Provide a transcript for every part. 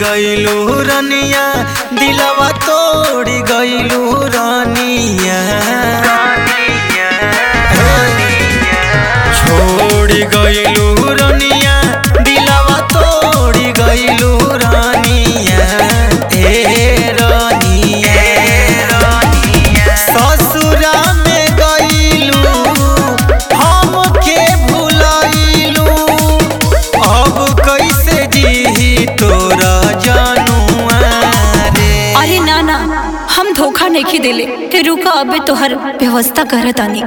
गईलू रनिया दिलवा तोड़ गईलू रनिया छोड़ गईलू रनिया दिलवा तोड़ गईलू रनिया ए रनिया ससुरा में गईलू हमके भुलाइलू अब कैसे जी तोरा जानुआ रे। अरे ना ना हम धोखा नहीं देले ते रुका अबे तोहर व्यवस्था करत आनी।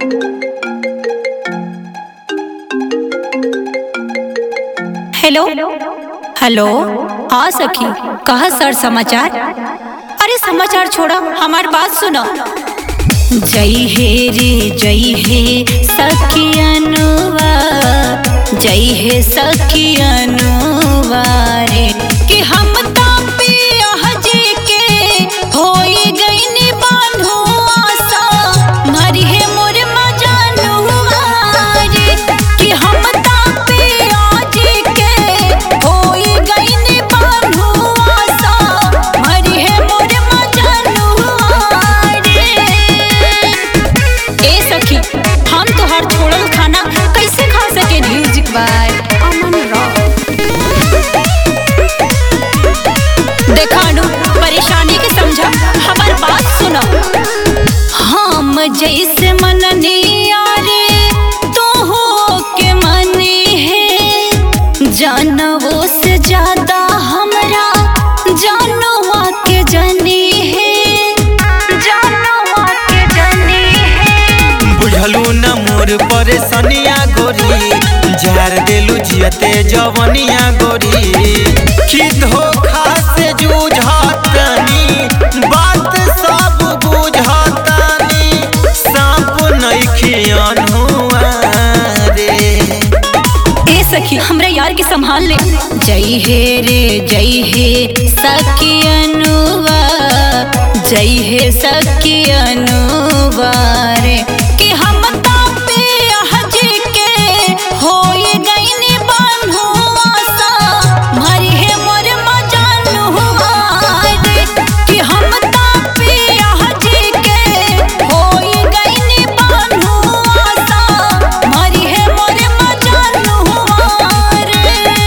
हेलो हेलो हाँ सखी कहा सर समाचार। अरे समाचार छोड़ा हमार बात सुनो। जय हे रे जय हे सखियनुवा जय हे सखियनुवा रे कि हम तापिया जी के होई गईनी बांधो आशा मरी है मोर मजानुवा रे कि हम तापिया जी के होई गईनी बांधो आशा मरी है मोर मजानुवा रे। ए सखी हम तोहार छोड़ल खाना कैसे खा सके। म्यूजिक बाय अमन राव। देखानु परेशानी के समझा हमार बात सुनो। हम जैसे मननी यारे तो हो के मनी है जानवों से ज्यादा हमरा जानवा के जनी है जानवा के जनी है। बुझलू न मोर परेशानिया गोरी जार देलू जियते जवनिया गोरी कि धोखा से जूझतानी बात सब बुझतानी सांप नइखियन हुआ रे। ए सखी हमरा यार के संभाल ले। जय हे रे जय हे सखियनुवा जय हे सखियनुवा रे कि हम तापिया जी के होई गईनी बांधो आशा मरी है मोर मजानुवा रे कि हम तापिया जी के होई गईनी बांधो आशा मरी है मोर मजानुवा रे।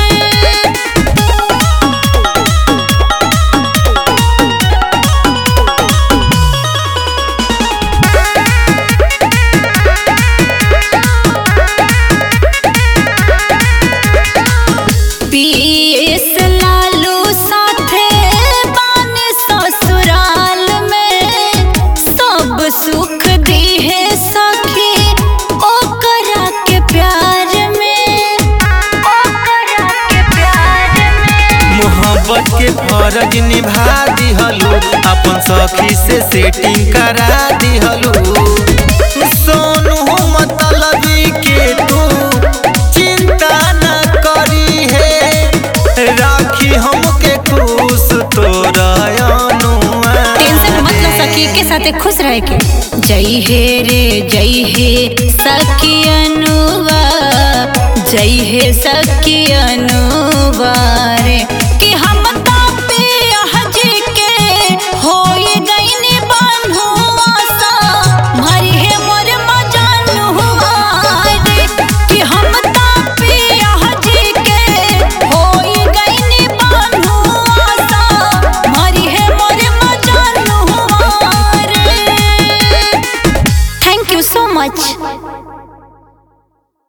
पीएस लालू साथे बाने ससुराल में सब सुख दी है सखी ओकरा के प्यार में ओकरा के प्यार में। मोहब्बत के फर्ज निभा दिहलू अपन सखी से सेटिंग करा दिहलू सोनू मतलबी के तू चिंता न करी है राखी हमके खुश तोरा अनुआ। टेंशन मत लो सखी के साथ खुश रह के। जय हे रे जय हे सखियनुवा जय हे सखियनुवा रे